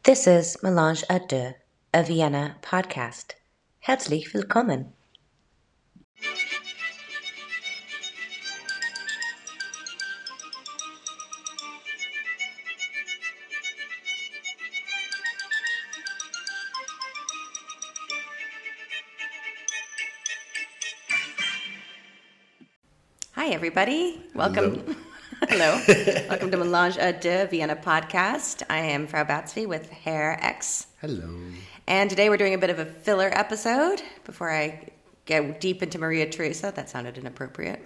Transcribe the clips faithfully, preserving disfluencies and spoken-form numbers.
This is Melange à Deux, a Vienna podcast. Herzlich willkommen. Hi, everybody. Welcome. Hello. Hello. Welcome to Melange à Deux, Vienna podcast. I am Frau Batsby with Herr X. Hello. And today we're doing a bit of a filler episode before I get deep into Maria Theresa. That sounded inappropriate.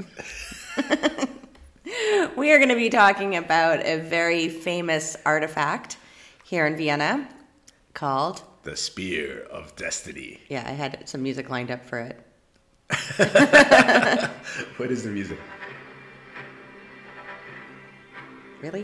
We are going to be talking about a very famous artifact here in Vienna called... The Spear of Destiny. Yeah, I had some music lined up for it. What is the music? Really?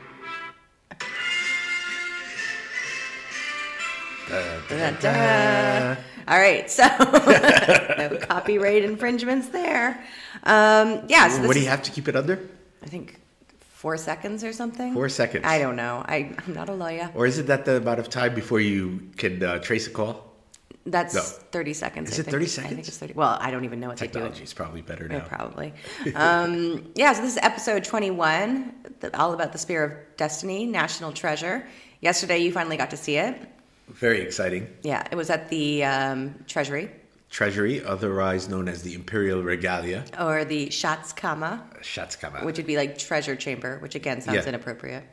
Da, da, Da, da. All right, so no copyright infringements there. Um, yeah, so this what do you is, have to keep it under? I think four seconds or something. Four seconds. I don't know. I, I'm not a lawyer. Or is it that the amount of time before you can uh, trace a call? That's No. thirty seconds. Is I it think. thirty I seconds? think it's thirty. Well, I don't even know what Technology they is probably better do. now. Yeah, probably. Um, yeah, so this is episode twenty-one, the, all about the Spear of Destiny, National Treasure. Yesterday, you finally got to see it. Very exciting. Yeah, it was at the um, Treasury. Treasury, otherwise known as the Imperial Regalia. Or the Schatzkammer, Schatzkammer. which would be like treasure chamber, which again sounds Yeah. inappropriate.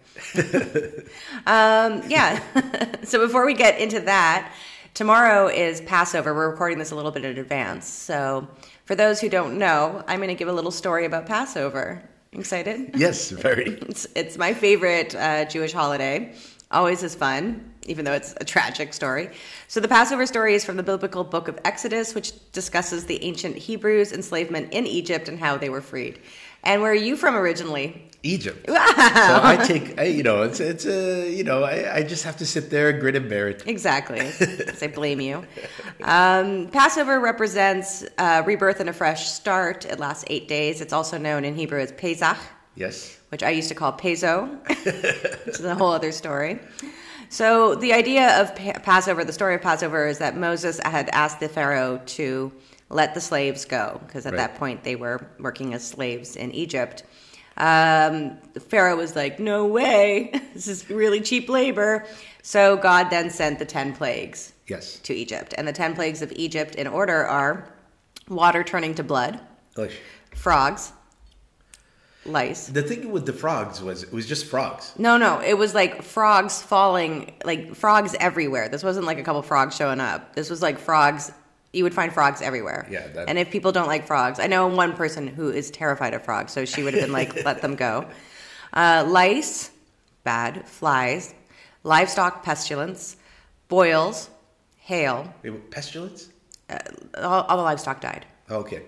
um, yeah. So before we get into that, tomorrow is Passover. We're recording this a little bit in advance. So for those who don't know, I'm going to give a little story about Passover. Excited? Yes, very. It's, it's my favorite uh, Jewish holiday. Always is fun, even though it's a tragic story. So the Passover story is from the biblical book of Exodus, which discusses the ancient Hebrews' enslavement in Egypt and how they were freed. And where are you from originally? Egypt. Wow. So I take, I, you know, it's, it's a, you know, I, I just have to sit there and grin and bear it. Exactly. I blame you. Um, Passover represents uh, rebirth and a fresh start. It lasts eight days. It's also known in Hebrew as Pesach, Yes. which I used to call Peso, which is a whole other story. So the idea of pa- Passover, the story of Passover, is that Moses had asked the Pharaoh to let the slaves go, because at Right. that point they were working as slaves in Egypt. Um, the Pharaoh was like, no way, this is really cheap labor. So God then sent the ten plagues Yes. to Egypt. And the ten plagues of Egypt in order are water turning to blood, Like, frogs, lice. the thing with the frogs was it was just frogs. No, no, it was like frogs falling, like frogs everywhere. This wasn't like a couple frogs showing up. This was like frogs. You would find frogs everywhere. Yeah, that- And if people don't like frogs, I know one person who is terrified of frogs, so she would have been like, let them go. Uh, lice, bad. Flies, livestock pestilence, boils, hail. Wait, pestilence? All, all the livestock died. Okay.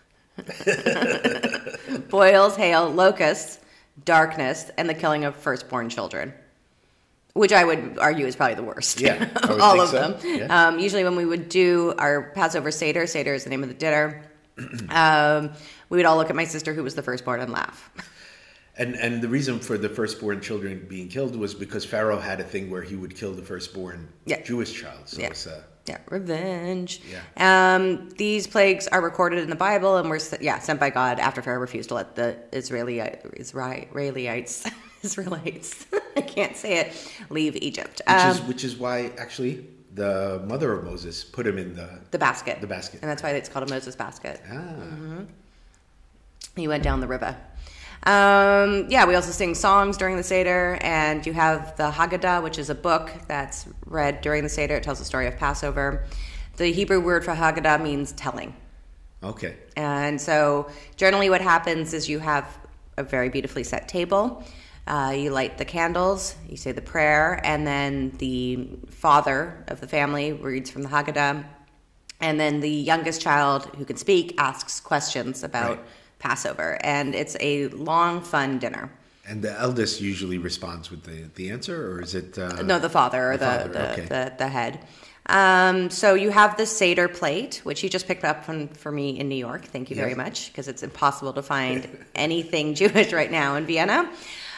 Boils, hail, locusts, darkness, and the killing of firstborn children, which I would argue is probably the worst. Yeah, I would all think of so. them. Yeah. Um, usually, when we would do our Passover Seder, Seder is the name of the dinner, um, we would all look at my sister, who was the firstborn, and laugh. And and the reason for the firstborn children being killed was because Pharaoh had a thing where he would kill the firstborn Yeah. Jewish child. So Yeah. it's uh, Yeah, revenge. Yeah. Um, these plagues are recorded in the Bible and were yeah sent by God after Pharaoh refused to let the Israeli Israelites Israelites I can't say it leave Egypt. which Um, is which is why actually the mother of Moses put him in the the basket. the basket. And that's why it's called a Moses basket. ah He went down the river. Um, yeah, we also sing songs during the Seder, and you have the Haggadah, which is a book that's read during the Seder. It tells the story of Passover. The Hebrew word for Haggadah means telling. okay. And so generally what happens is you have a very beautifully set table. Uh, you light the candles, you say the prayer, and then the father of the family reads from the Haggadah. And then the youngest child who can speak asks questions about Right. Passover. And it's a long, fun dinner. And the eldest usually responds with the, the answer, or is it? Uh, No, the father or the the, father, the, okay. the, the head. Um, so you have the Seder plate, which you just picked up from, for me in New York. Thank you very Yes. much, because it's impossible to find anything Jewish right now in Vienna.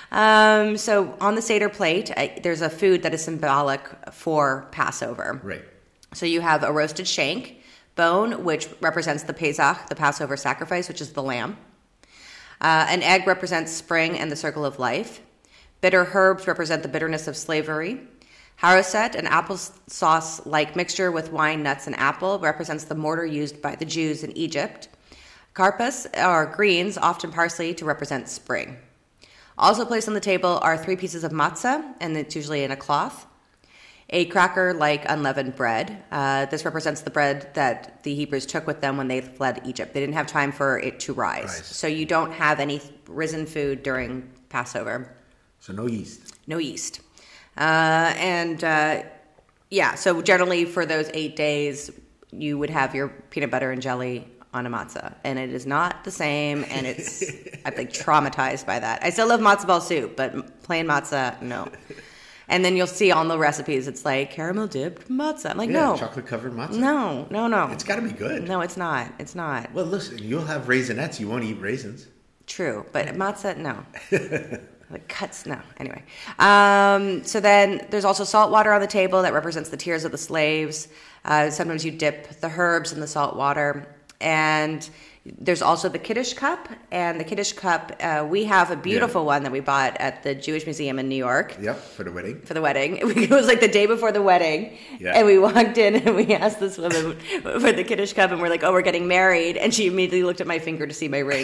Um, so on the Seder plate, I, there's a food that is symbolic for Passover. Right. So you have a roasted shank, bone, which represents the Pesach, the Passover sacrifice, which is the lamb. Uh, an egg represents spring and the circle of life. Bitter herbs represent the bitterness of slavery. Haroset, an applesauce-like mixture with wine, nuts, and apple, represents the mortar used by the Jews in Egypt. Karpas are greens, often parsley, to represent spring. Also placed on the table are three pieces of matzah, and it's usually in a cloth. A cracker-like unleavened bread. Uh, this represents the bread that the Hebrews took with them when they fled Egypt. They didn't have time for it to rise. Rise. So you don't have any risen food during Passover. So no yeast. No yeast. Uh, and uh, yeah, so generally for those eight days, you would have your peanut butter and jelly on a matzah. And it is not the same, and it's, I'm like traumatized by that. I still love matzo ball soup, but plain matzah, no. And then you'll see on the recipes, it's like caramel dipped matzah. I'm like, Yeah, no. chocolate covered matzah. No, no, no. It's got to be good. No, it's not. It's not. Well, listen, you'll have raisinets. You won't eat raisins. True, but matzah, no. The cuts, no. Anyway. Um, so then there's also salt water on the table that represents the tears of the slaves. Uh, sometimes you dip the herbs in the salt water. And there's also the Kiddush cup. And the Kiddush cup, uh, we have a beautiful Yeah. one that we bought at the Jewish Museum in New York. Yep, for the wedding. For the wedding. It was like the day before the wedding. Yeah. And we walked in and we asked this woman for the Kiddush cup. And we're like, oh, we're getting married. And she immediately looked at my finger to see my ring.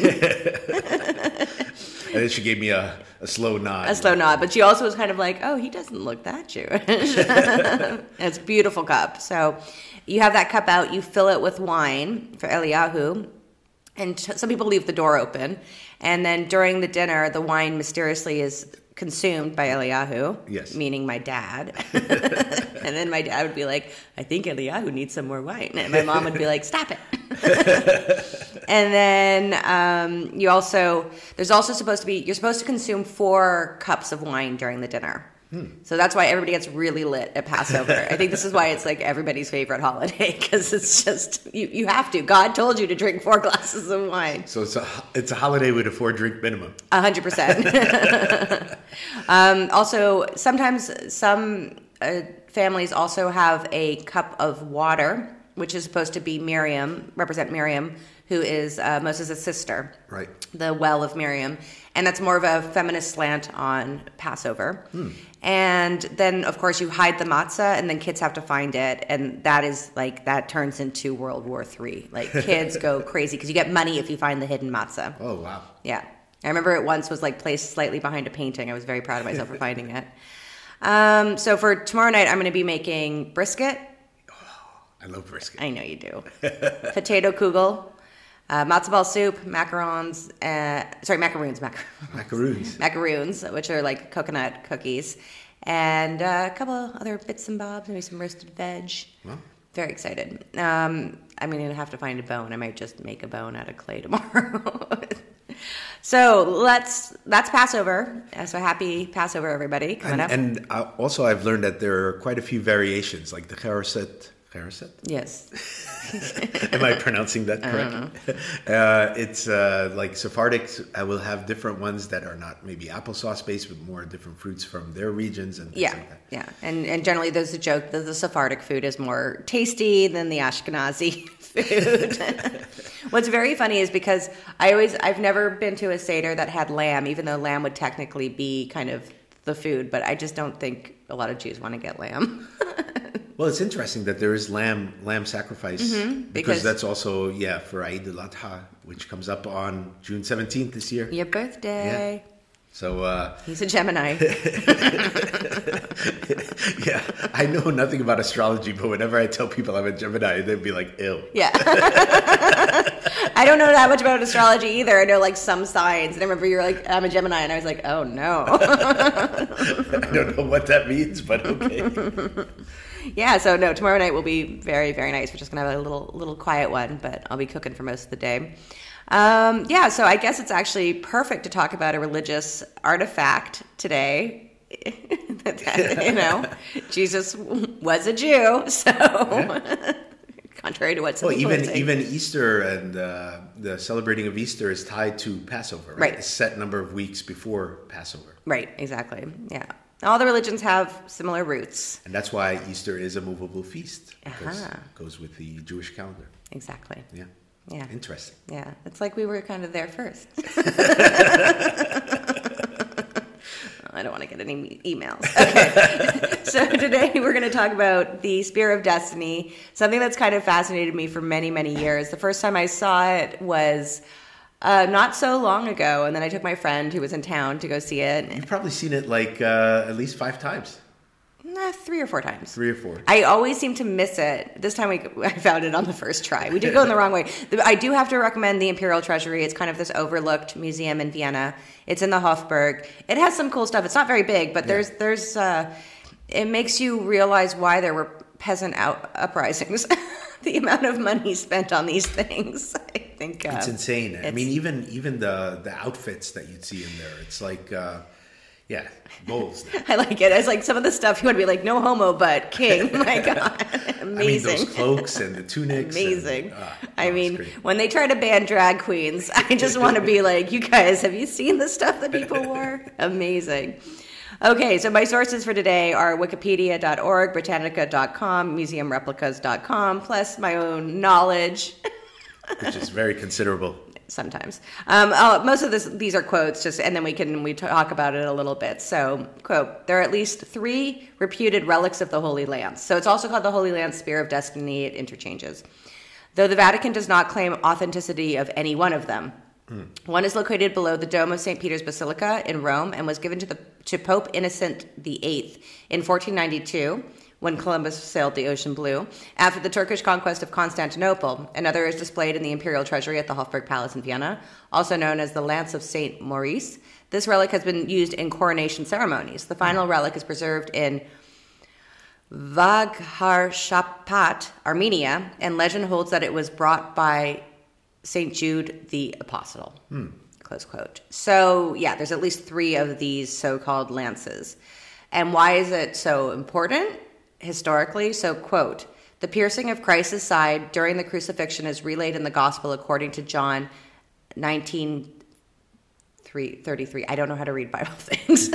And then she gave me a, a slow nod. A slow nod, but she also was kind of like, oh, he doesn't look that Jewish. And it's a beautiful cup. So you have that cup out, you fill it with wine for Eliyahu, and t- some people leave the door open. And then during the dinner, the wine mysteriously is consumed by Eliyahu, Yes. meaning my dad. And then my dad would be like, I think Eliyahu needs some more wine. And my mom would be like, stop it. And then um, you also, there's also supposed to be, you're supposed to consume four cups of wine during the dinner. Hmm. So that's why everybody gets really lit at Passover. I think this is why it's like everybody's favorite holiday, because it's just, you, you have to. God told you to drink four glasses of wine. So it's a, it's a holiday with a four drink minimum. A hundred percent. Um, also, sometimes some uh, families also have a cup of water, which is supposed to be Miriam, represent Miriam, who is uh, Moses' sister. Right. The well of Miriam. And that's more of a feminist slant on Passover. Hmm. And then, of course, you hide the matzah, and then kids have to find it. And that is like, that turns into World War Three. Like, kids go crazy because you get money if you find the hidden matzah. Oh, wow. Yeah. I remember it once was like placed slightly behind a painting. I was very proud of myself for finding it. Um, so for tomorrow night, I'm going to be making brisket. I love brisket. I know you do. Potato kugel, uh, matzo ball soup, macarons, uh, sorry, macaroons, mac- Macaroons. macaroons, which are like coconut cookies, and uh, a couple other bits and bobs, maybe some roasted veg. Well, Very excited. Um, I'm going to have to find a bone. I might just make a bone out of clay tomorrow. So let's, that's Passover. Uh, So happy Passover, everybody. Coming and, up. and uh, also I've learned that there are quite a few variations, like the Charoset. Charoset? Yes. Am I pronouncing that correctly? Uh, it's uh, like Sephardic uh, will have different ones that are not maybe applesauce based, but more different fruits from their regions and things Yeah, like that. yeah. And and generally there's a joke that the Sephardic food is more tasty than the Ashkenazi food. What's very funny is because I always, I've never been to a Seder that had lamb, even though lamb would technically be kind of the food, but I just don't think a lot of Jews want to get lamb. Well, it's interesting that there is lamb lamb sacrifice Mm-hmm, because, because- that's also yeah for Eid al-Adha, which comes up on June seventeenth this year. Your birthday. So uh, He's a Gemini. yeah, I know nothing about astrology, but whenever I tell people I'm a Gemini, they'd be like, "Ew." Yeah. I don't know that much about astrology either. I know like some signs. And I remember you were like, I'm a Gemini. And I was like, oh no. I don't know what that means, but okay. Yeah, so no, tomorrow night will be very, very nice. We're just going to have a little little quiet one, but I'll be cooking for most of the day. Um, yeah, so I guess it's actually perfect to talk about a religious artifact today. You know, Jesus was a Jew, so Yeah. contrary to what some well, people even say. even Easter and uh, the celebrating of Easter is tied to Passover, right? Right. A set number of weeks before Passover. Right, exactly. Yeah. All the religions have similar roots. And that's why Easter is a movable feast, because Uh-huh. it goes with the Jewish calendar. Exactly. Yeah. Yeah. Interesting. Yeah. It's like we were kind of there first. I don't want to get any emails. Okay. So today we're going to talk about the Spear of Destiny, something that's kind of fascinated me for many, many years. The first time I saw it was uh, not so long ago, and then I took my friend who was in town to go see it. You've probably seen it like uh, at least five times, Nah, three or four times. three or four. I always seem to miss it. This time we, I found it on the first try. We did go in the wrong way. The- I do have to recommend the Imperial Treasury. It's kind of this overlooked museum in Vienna. It's in the Hofburg. It has some cool stuff. It's not very big, but there's there's uh, it makes you realize why there were peasant out uprisings. The amount of money spent on these things, I think uh, It's insane. I it's- mean, even even the the outfits that you'd see in there, it's like, uh, yeah, goals. I like it. It's like some of the stuff you want to be like, no homo, but king. My God, amazing. I mean, those cloaks and the tunics. Amazing. And, uh, I oh, it's mean, great. when they try to ban drag queens, I just want to be like, you guys, have you seen the stuff that people wore? Amazing. Okay, so my sources for today are wikipedia dot org, britannica dot com, museum replicas dot com, plus my own knowledge. Which is very considerable. Sometimes. Um, uh, most of this, these are quotes, just and then we can we talk about it a little bit. So, quote, there are at least three reputed relics of the Holy Lance. So it's also called the Holy Lance Spear of Destiny. It interchanges. Though the Vatican does not claim authenticity of any one of them. Mm. One is located below the dome of Saint Peter's Basilica in Rome and was given to the to Pope Innocent the Eighth in fourteen ninety-two. When Columbus sailed the ocean blue, after the Turkish conquest of Constantinople. Another is displayed in the Imperial Treasury at the Hofburg Palace in Vienna, also known as the Lance of Saint Maurice. This relic has been used in coronation ceremonies. The final relic is preserved in Vagharshapat, Armenia, and legend holds that it was brought by Saint Jude the Apostle. Hmm. Close quote. So, yeah, there's at least three of these so-called lances. And why is it so important? Historically, so quote, the piercing of Christ's side during the crucifixion is relayed in the gospel according to John nineteen thirty-three. I don't know how to read Bible things.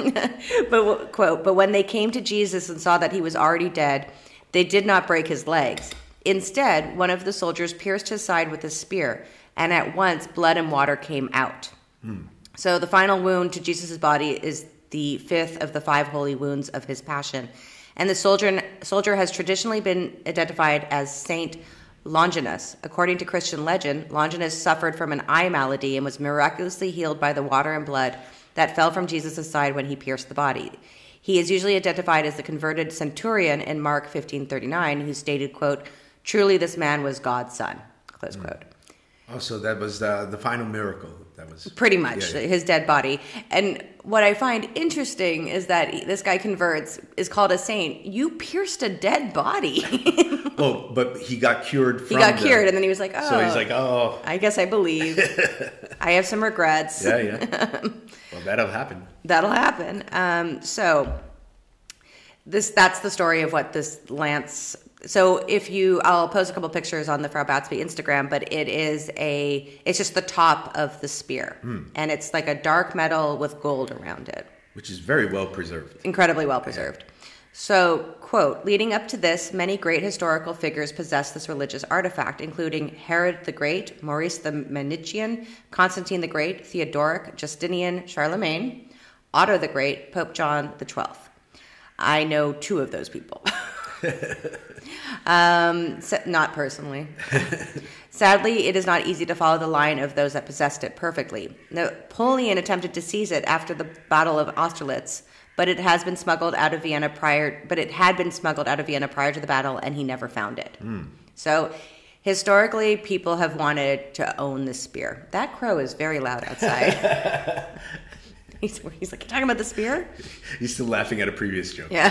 But quote, but when they came to Jesus and saw that he was already dead, they did not break his legs. Instead, one of the soldiers pierced his side with a spear, and at once blood and water came out. Hmm. So the final wound to Jesus' body is the fifth of the five holy wounds of his passion. And the soldier, soldier has traditionally been identified as Saint Longinus. According to Christian legend, Longinus suffered from an eye malady and was miraculously healed by the water and blood that fell from Jesus' side when he pierced the body. He is usually identified as the converted centurion in Mark fifteen thirty-nine, who stated, quote, truly this man was God's son, close mm. quote. Oh, so that was the, the final miracle. That was pretty much yeah, yeah. his dead body. And what I find interesting is that this guy converts, is called a saint. You pierced a dead body. Oh, but he got cured from He got the, cured, and then he was like, oh. So he's like, oh. I guess I believe. I have some regrets. Yeah, yeah. Well, that'll happen. That'll happen. Um, so this that's the story of what this lance... So if you, I'll post a couple pictures on the Frau Batsby Instagram, but it is a, it's just the top of the spear. Mm. And it's like a dark metal with gold around it. Which is very well preserved. Incredibly well preserved. Yeah. So, quote, leading up to this, many great historical figures possessed this religious artifact, including Herod the Great, Maurice the Manichean, Constantine the Great, Theodoric, Justinian, Charlemagne, Otto the Great, Pope John the Twelfth. I know two of those people. um, so, not personally. Sadly, it is not easy to follow the line of those that possessed it perfectly. Napoleon attempted to seize it after the Battle of Austerlitz, but it has been smuggled out of Vienna prior. But it had been smuggled out of Vienna prior to the battle, and he never found it. Mm. So, historically, people have wanted to own this spear. That crow is very loud outside. He's, he's like, you talking about the spear? He's still laughing at a previous joke. Yeah.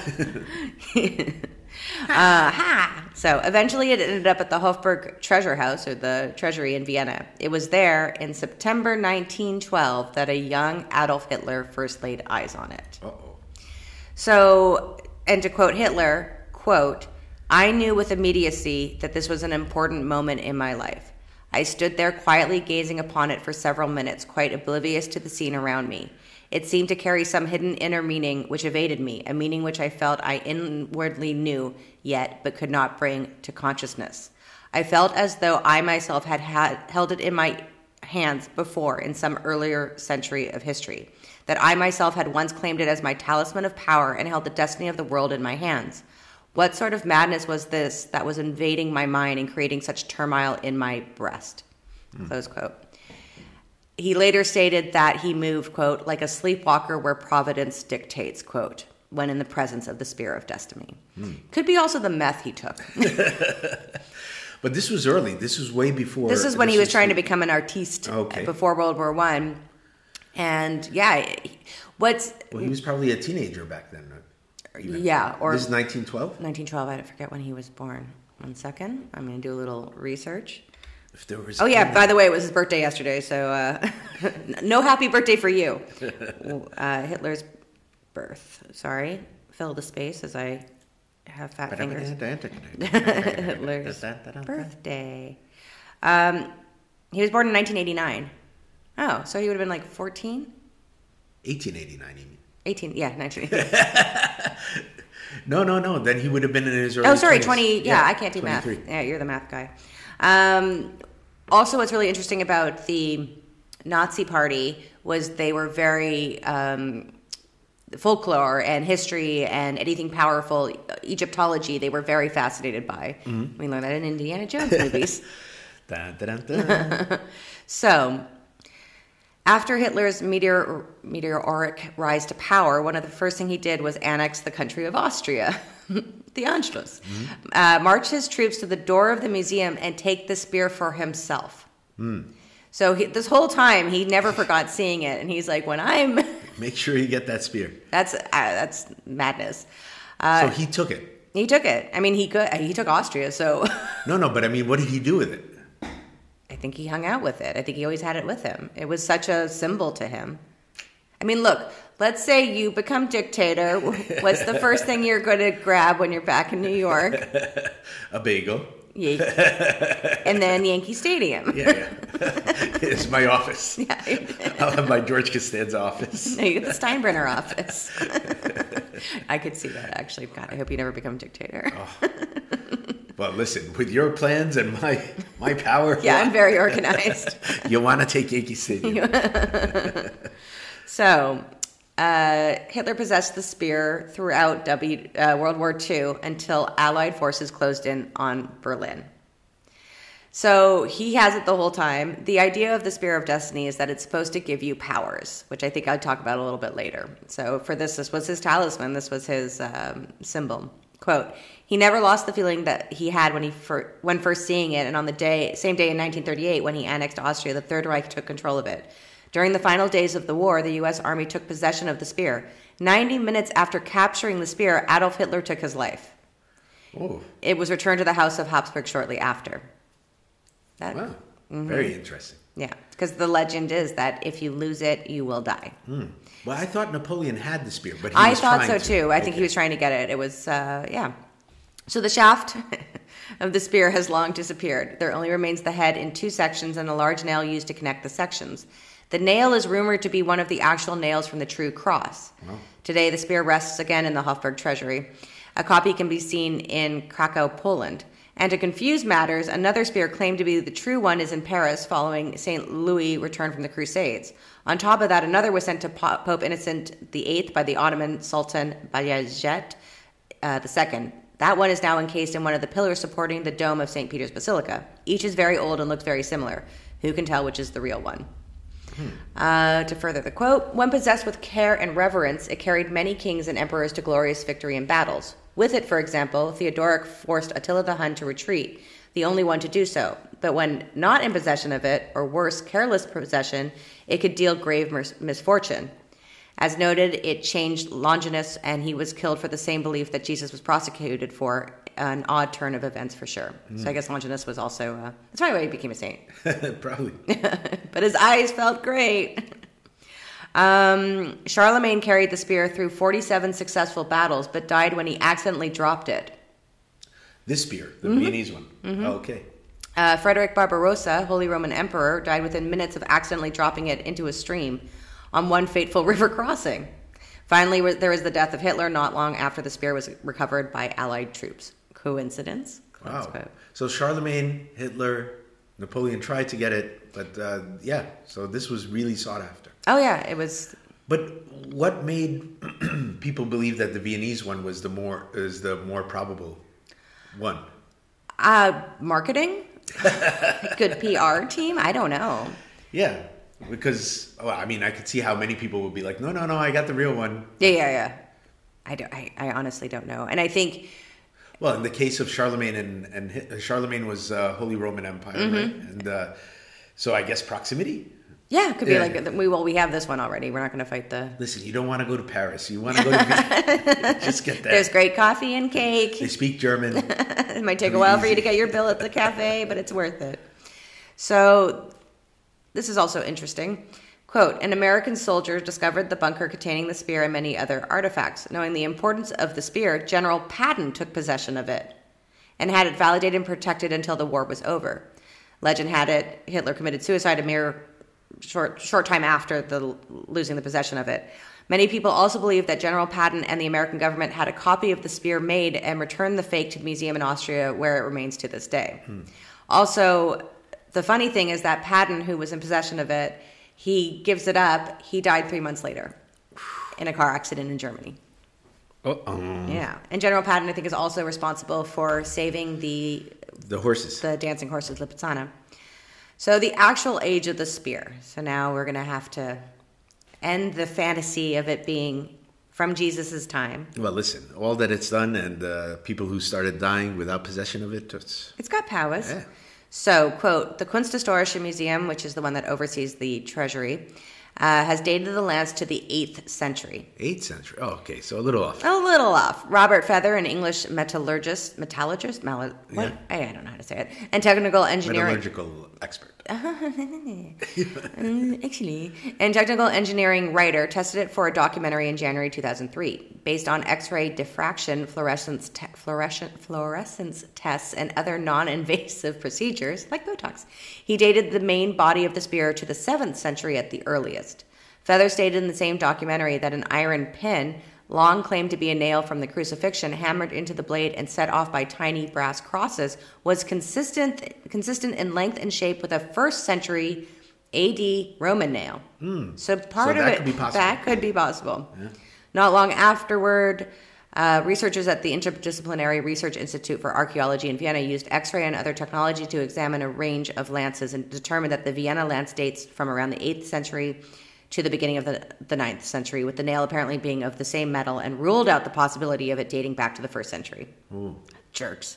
uh, ha! So eventually it ended up at the Hofburg Treasure House, or the Treasury in Vienna. It was there in September nineteen twelve that a young Adolf Hitler first laid eyes on it. Uh-oh. So, and to quote Hitler, quote, I knew with immediacy that this was an important moment in my life. I stood there quietly gazing upon it for several minutes, quite oblivious to the scene around me. It seemed to carry some hidden inner meaning which evaded me, a meaning which I felt I inwardly knew yet but could not bring to consciousness. I felt as though I myself had, had held it in my hands before in some earlier century of history, that I myself had once claimed it as my talisman of power and held the destiny of the world in my hands. What sort of madness was this that was invading my mind and creating such turmoil in my breast? Mm. Close quote. He later stated that he moved, quote, like a sleepwalker where providence dictates, quote, when in the presence of the spear of destiny. Mm. Could be also the meth he took. But this was early. This was way before. This is when this he was trying to become an artiste okay. before World War One. And yeah, what's... Well, he was probably a teenager back then. Even. Yeah. Or this is nineteen twelve? nineteen twelve. I forget when he was born. One second. I'm going to do a little research. If there was oh, yeah. By the way, it was his birthday yesterday. So uh, no happy birthday for you. uh, Hitler's birth. Sorry. Fill the space as I have fat fingers. Hitler's birthday. Um, he was born in nineteen eighty-nine. Oh, so he would have been like fourteen? eighteen eighty-nine, you mean? eighteen, yeah, nineteen eighty-nine. no, no, no. Then he would have been in his early Oh, sorry, twenties. twenty. Yeah, yeah, I can't do math. Yeah, you're the math guy. Um, also, what's really interesting about the Nazi Party was they were very um, folklore and history and anything powerful, Egyptology, they were very fascinated by. Mm-hmm. We learned that in Indiana Jones movies. dun, dun, dun, dun. So... After Hitler's meteor, meteoric rise to power, one of the first things he did was annex the country of Austria, the Anschluss, mm-hmm. uh, march his troops to the door of the museum and take the spear for himself. Mm. So he, this whole time, he never forgot seeing it. And he's like, when I'm... Make sure you get that spear. That's uh, that's madness. Uh, so he took it? He took it. I mean, he could. He took Austria, so... no, no, but I mean, what did he do with it? I think he hung out with it. I think he always had it with him. It was such a symbol to him. I mean, look, let's say you become dictator. What's the first thing you're going to grab when you're back in New York? A bagel. Yeah. And then Yankee Stadium. Yeah, yeah. It's my office. Yeah. I'll have my George Costanza office. No, you get the Steinbrenner office. I could see that, actually. God, I hope you never become dictator. Oh. Well, listen, with your plans and my my power... Yeah, I'm very organized. You want to take Yankee Stadium. So, uh, Hitler possessed the spear throughout w, uh, World War Two until Allied forces closed in on Berlin. So, he has it the whole time. The idea of the Spear of Destiny is that it's supposed to give you powers, which I think I'll talk about a little bit later. So, for this, this was his talisman. This was his um, symbol. Quote, he never lost the feeling that he had when he fir- when first seeing it, and on the day same day in nineteen thirty-eight when he annexed Austria, the Third Reich took control of it. During the final days of the war, the U S Army took possession of the spear. ninety minutes after capturing the spear, Adolf Hitler took his life. Oh. It was returned to the House of Habsburg shortly after. That, wow, mm-hmm. Very interesting. Yeah, because the legend is that if you lose it, you will die. Hmm. Well, I thought Napoleon had the spear, but he I was thought trying so to. too. I okay. think he was trying to get it. It was, uh, yeah. So the shaft of the spear has long disappeared. There only remains the head in two sections and a large nail used to connect the sections. The nail is rumored to be one of the actual nails from the true cross. Wow. Today, the spear rests again in the Hofburg Treasury. A copy can be seen in Krakow, Poland. And to confuse matters, another spear claimed to be the true one is in Paris following Saint Louis' return from the Crusades. On top of that, another was sent to Pope Innocent the Eighth by the Ottoman Sultan Bayezid uh, the Second. That one is now encased in one of the pillars supporting the dome of Saint Peter's Basilica. Each is very old and looks very similar. Who can tell which is the real one? Hmm. Uh, to further the quote, when possessed with care and reverence, it carried many kings and emperors to glorious victory in battles. With it, for example, Theodoric forced Attila the Hun to retreat, the only one to do so. But when not in possession of it, or worse, careless possession, it could deal grave mis- misfortune. As noted, it changed Longinus, and he was killed for the same belief that Jesus was prosecuted for, an odd turn of events for sure. Mm. So I guess Longinus was also, uh, that's probably why he became a saint. Probably. But his eyes felt great. Um, Charlemagne carried the spear through forty-seven successful battles, but died when he accidentally dropped it. This spear, the mm-hmm. Viennese one. Mm-hmm. Oh, okay. Uh, Frederick Barbarossa, Holy Roman Emperor, died within minutes of accidentally dropping it into a stream on one fateful river crossing. Finally, there was the death of Hitler not long after the spear was recovered by Allied troops. Coincidence? Wow. So Charlemagne, Hitler, Napoleon tried to get it, but uh, yeah, so this was really sought after. Oh yeah, it was. But what made people believe that the Viennese one was the more is the more probable one? Uh, marketing? Good P R team? I don't know. Yeah, because well, I mean, I could see how many people would be like, no, no, no, I got the real one. Yeah, yeah, yeah. I don't. I, I honestly don't know, and I think. Well, in the case of Charlemagne and and Charlemagne was uh, Holy Roman Empire, mm-hmm. right? And uh, so I guess proximity. Yeah, it could be yeah. like we well we have this one already. We're not going to fight the. Listen, you don't want to go to Paris. You want to go to just get there. There's great coffee and cake. They speak German. It might take a while easy. for you to get your bill at the cafe, but it's worth it. So, this is also interesting. Quote, an American soldier discovered the bunker containing the spear and many other artifacts. Knowing the importance of the spear, General Patton took possession of it and had it validated and protected until the war was over. Legend had it Hitler committed suicide a mere short short time after the losing the possession of it. Many people also believe that General Patton and the American government had a copy of the spear made and returned the fake to the museum in Austria, where it remains to this day. Hmm. Also, the funny thing is that Patton, who was in possession of it, he gives it up. He died three months later in a car accident in Germany. Uh-oh. Yeah. And General Patton, I think, is also responsible for saving the... The horses. The dancing horses, Lipizzaner. So the actual age of the spear. So now we're going to have to end the fantasy of it being from Jesus' time. Well, listen, all that it's done and uh, people who started dying without possession of it, it's... It's got powers. Yeah. So, quote, the Kunsthistorische Museum, which is the one that oversees the treasury, uh, has dated the lance to the eighth century. eighth century? Oh, okay, so a little off. A little off. Robert Feather, an English metallurgist, metallurgist? Mal- what? Yeah. I, I don't know how to say it. And technical engineering... Metallurgical expert. Actually. And technical engineering writer tested it for a documentary in January two thousand three. Based on X-ray diffraction, fluorescence, te- fluorescent, fluorescence tests, and other non-invasive procedures, like Botox, he dated the main body of the spear to the seventh century at the earliest. Feather stated in the same documentary that an iron pin, long claimed to be a nail from the crucifixion, hammered into the blade and set off by tiny brass crosses, was consistent consistent in length and shape with a first century A D Roman nail. Mm. So part so of that it, could be possible. that could be possible. Yeah. Not long afterward, uh, researchers at the Interdisciplinary Research Institute for Archaeology in Vienna used X-ray and other technology to examine a range of lances and determined that the Vienna lance dates from around the eighth century to the beginning of the, the ninth century, with the nail apparently being of the same metal, and ruled out the possibility of it dating back to the first century. Ooh. Jerks.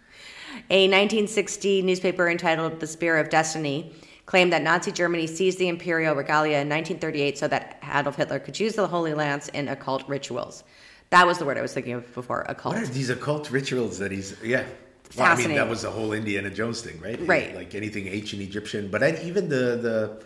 A nineteen sixty newspaper entitled The Spear of Destiny claimed that Nazi Germany seized the imperial regalia in nineteen thirty-eight so that Adolf Hitler could use the Holy Lance in occult rituals. That was the word I was thinking of before, occult. What are these occult rituals that he's... Yeah. Well, I mean, that was the whole Indiana Jones thing, right? Right. Like anything ancient Egyptian. But I, even the... the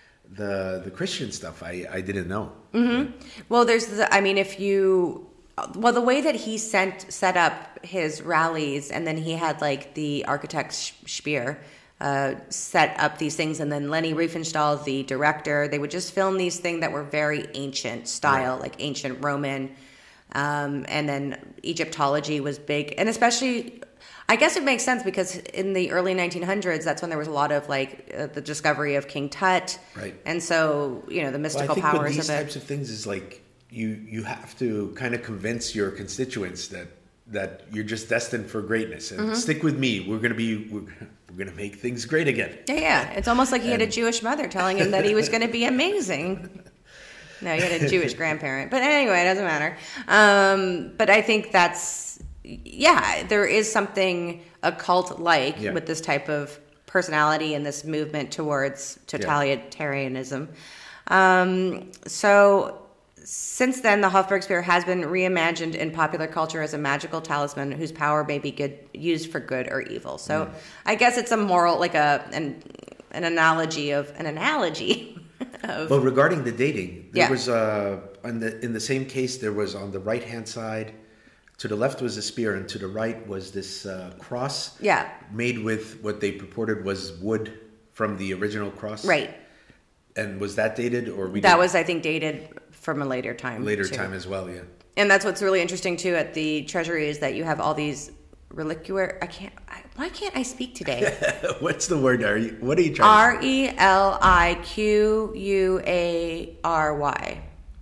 The the Christian stuff, I, I didn't know. Mm-hmm. Well, there's the, I mean, if you, well, the way that he sent set up his rallies, and then he had like the architect Speer uh, set up these things, and then Leni Riefenstahl, the director, they would just film these things that were very ancient style, right. Like ancient Roman, um, and then Egyptology was big, and especially. I guess it makes sense because in the early nineteen hundreds, that's when there was a lot of like uh, the discovery of King Tut, right? And so you know the mystical well, I think powers with these of it. types of things is like you you have to kind of convince your constituents that that you're just destined for greatness and mm-hmm. stick with me. We're gonna be we're, we're gonna make things great again. Yeah, yeah. It's almost like he and, had a Jewish mother telling him that he was going to be amazing. No, he had a Jewish grandparent, but anyway, it doesn't matter. Um, but I think that's. Yeah, there is something occult-like yeah. with this type of personality and this movement towards totalitarianism. Yeah. Um, so since then, the Hofburg Spear has been reimagined in popular culture as a magical talisman whose power may be good, used for good or evil. So mm. I guess it's a moral, like a an, an analogy of an analogy. of, well, regarding the dating, there yeah. was uh, in the in the same case there was on the right hand side. to the left was a spear, and to the right was this uh, cross. Yeah. Made with what they purported was wood from the original cross. Right. And was that dated, or we? That did was, I think, dated from a later time. later too. time as well. Yeah. And that's what's really interesting too at the Treasury is that you have all these reliquary. I can't. I, why can't I speak today? What's the word? Are you? What are you trying? R E L I Q U A R Y.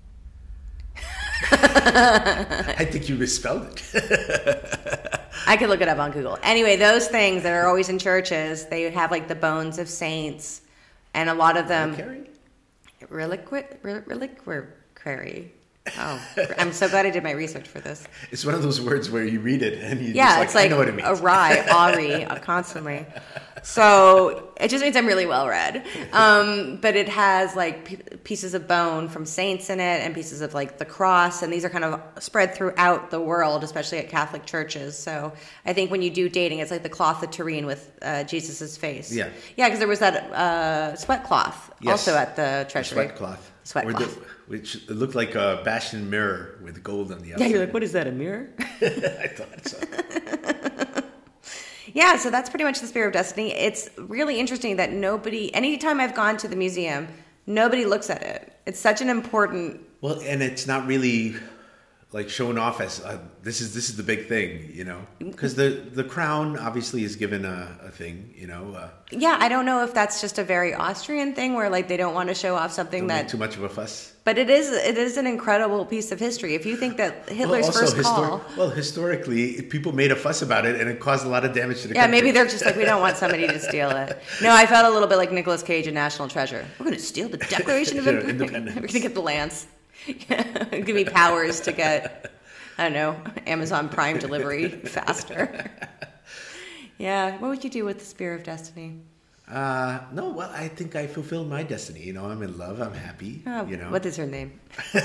I think you misspelled it. I could look it up on Google. Anyway, those things that are always in churches, they have like the bones of saints, and a lot of them. Reliquary. Reliquary. Oh, I'm so glad I did my research for this. It's one of those words where you read it and you yeah, just it's like, like I know what it means. awry, awry, constantly. So it just means I'm really well read. Um, but it has like p- pieces of bone from saints in it and pieces of like the cross. And these are kind of spread throughout the world, especially at Catholic churches. So I think when you do dating, it's like the cloth of Turin with uh, Jesus's face. Yeah. Yeah, because there was that uh, sweat cloth Yes. also at the Treasury. Sweat cloth. Sweat Or cloth. The, which it looked like a bastion mirror with gold on the outside. Yeah, you're like, what is that, a mirror? I thought so. Yeah, so that's pretty much the Spear of Destiny. It's really interesting that nobody, anytime I've gone to the museum, nobody looks at it. It's such an important... Well, and it's not really like shown off as uh, this is this is the big thing, you know, because the the crown obviously is given a, a thing, you know. Uh, Yeah, I don't know if that's just a very Austrian thing where like they don't want to show off something don't that... make too much of a fuss. But it is it is an incredible piece of history. If you think that Hitler's well, first histor- call... Well, historically, people made a fuss about it, and it caused a lot of damage to the Yeah, country. maybe they're just like, we don't want somebody to steal it. No, I felt a little bit like Nicolas Cage in National Treasure. We're going to steal the Declaration of Yeah, Independence. Independence. We're going to get the lance. Give me powers to get, I don't know, Amazon Prime delivery faster. Yeah, what would you do with the Spear of Destiny? Uh, no, well, I think I fulfilled my destiny. You know, I'm in love. I'm happy. Oh, you know, what is her name? I'm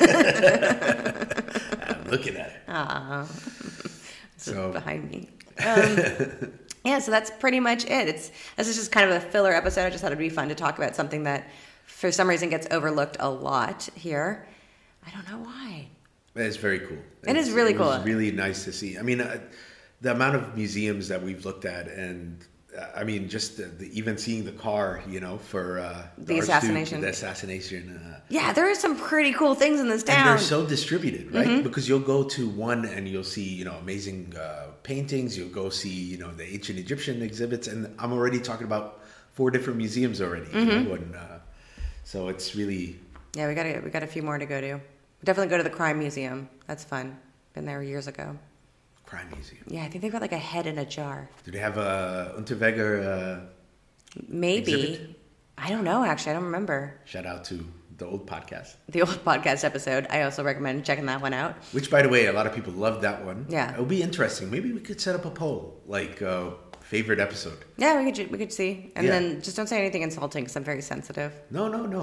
looking at it. Ah, So behind me. Um, yeah, so that's pretty much it. It's this is just kind of a filler episode. I just thought it'd be fun to talk about something that, for some reason, gets overlooked a lot here. I don't know why. It's very cool. It it's, is really it cool. was really nice to see. I mean, uh, the amount of museums that we've looked at, and uh, I mean, just the, the, even seeing the car, you know, for uh, The Archduke, assassination. the assassination. Uh, Yeah, there are some pretty cool things in this town. and they're so distributed, right? Mm-hmm. Because you'll go to one and you'll see, you know, amazing uh, paintings. You'll go see, you know, the ancient Egyptian exhibits, and I'm already talking about four different museums already. Mm-hmm. You know, and, uh, so it's really. Yeah, we got a, we got a few more to go to. Definitely go to the Crime Museum. That's fun. Been there years ago. Crime Museum. Yeah, I think they've got like a head in a jar. Do they have a Unterweger? Uh, Maybe. Exhibit? I don't know, actually. I don't remember. shout out to the old podcast. The old podcast episode. I also recommend checking that one out. Which, by the way, a lot of people loved that one. Yeah. It'll be interesting. Maybe we could set up a poll, like uh, favorite episode. Yeah, we could we could see. And Yeah. then just don't say anything insulting because I'm very sensitive. No, no, no.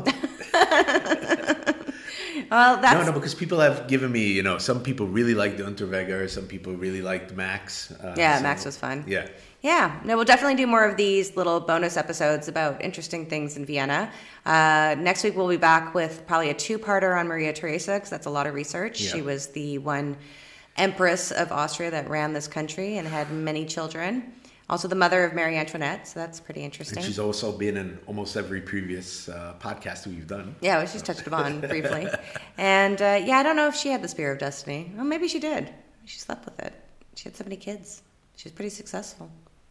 Well, that's... No, no, because people have given me, you know, some people really liked the Unterweger, some people really liked Max. Uh, Yeah, so- Max was fun. Yeah. Yeah, no, we'll definitely do more of these little bonus episodes about interesting things in Vienna. Uh, next week, we'll be back with probably a two-parter on Maria Theresa, because that's a lot of research. Yeah. She was the one empress of Austria that ran this country and had many children. Also the mother of Marie Antoinette, so that's pretty interesting. And she's also been in almost every previous uh, podcast we've done. Yeah, well, she's touched upon briefly. And uh, yeah, I don't know if she had the Spear of Destiny. Well, maybe she did. She slept with it. She had so many kids. She was pretty successful.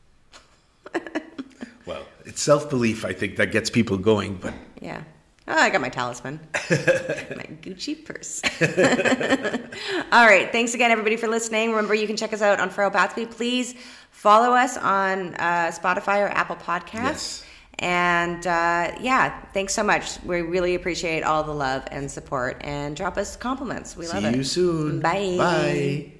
Well, it's self-belief, I think, that gets people going, but... Yeah. Oh, I got my talisman. My Gucci purse. All right. Thanks again, everybody, for listening. Remember, you can check us out on Feral Batsby. Please follow us on uh, Spotify or Apple Podcasts. Yes. And uh, yeah, thanks so much. We really appreciate all the love and support. And drop us compliments. We love See it. you soon. Bye. Bye.